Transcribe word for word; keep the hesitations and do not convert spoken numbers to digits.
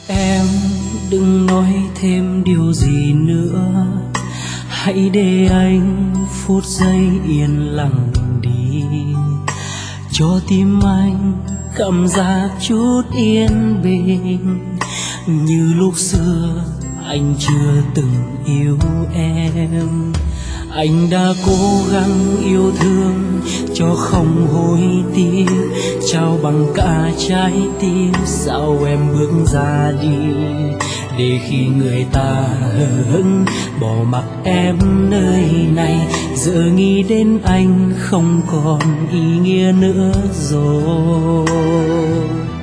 Em đừng nói thêm điều gì nữa, hãy để anh phút giây yên lặng đi, cho tim anh cảm giác chút yên bình. Như lúc xưa anh chưa từng yêu em, anh đã cố gắng yêu thương cho không hối tiếc, trao bằng cả trái tim. Sao em bước ra đi, để khi người ta hờ hững bỏ mặc em nơi này, giờ nghĩ đến anh không còn ý nghĩa nữa rồi.